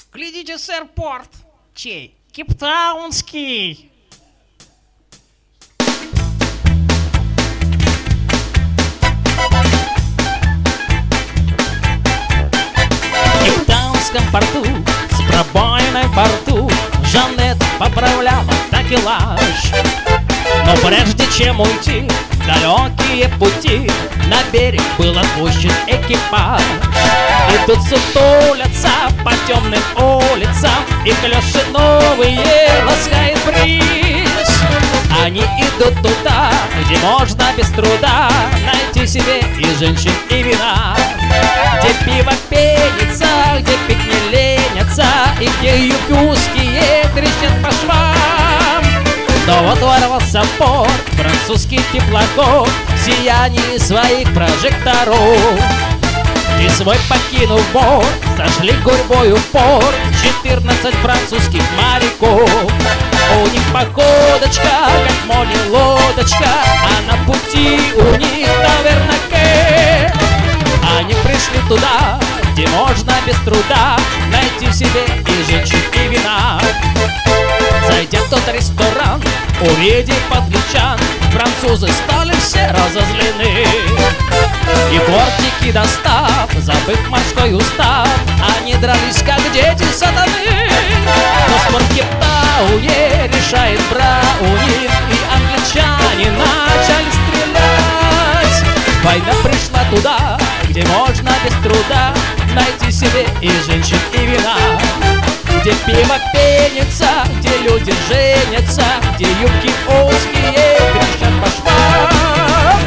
Глядите, сэр, порт. Чей? Кейптаунский. В Кейптаунском порту с пробоиной в борту Жанет поправляла такелаж. Но прежде чем уйти в далекие пути, на берег был отпущен экипаж. И тут сутулятся по темным улицам, и клёши новые ласкает бриз. Они идут туда, где можно без труда найти себе и женщин, и вина. Где пиво пенится, где пить не ленятся, и где юбки узкие трещат по швам. Но вот ворвался в порт французский теплоход в сиянии своих прожекторов. И свой покинув борт, сошли гурьбою в порт 14 французских моряков. У них походочка, как море лодочка, а на пути у них тавернаке. Они пришли туда, где можно без труда найти себе и женщин, и вина. Зайдя в тот ресторан, увидев англичан, французы стали все разозлены. И бортики достав, забыв морской устав, они дрались, как дети сатаны. Но спор в Кейптауне решает Браунинг, и англичане начали стрелять. Война пришла туда, где можно без труда найти себе и женщин, и вина. Где пиво пенится, где люди женятся, где юбки узкие кричат по швам.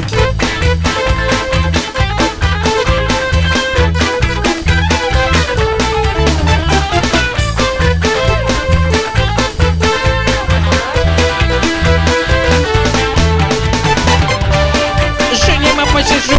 Женимо посижу.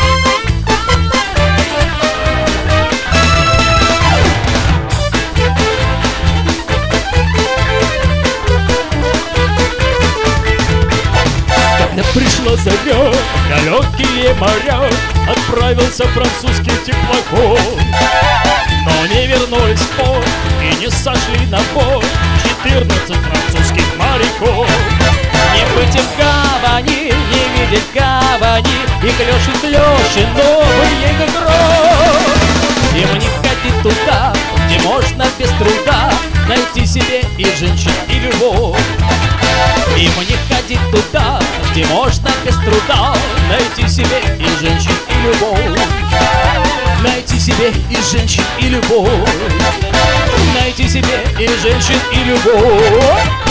Пришла заря, в далекие моря отправился французский теплоход. Но не вернулись в порт и не сошли на борт 14 французских моряков. Не быть им в гавани, не видеть гавани, и клёши новые как гром. Им не ходить туда, где можно без труда найти себе и женщин, и любовь. Им не ходить туда, где можно без труда найти себе и женщин, и любовь. Найти себе и женщин, и любовь. Найти себе и женщин, и любовь.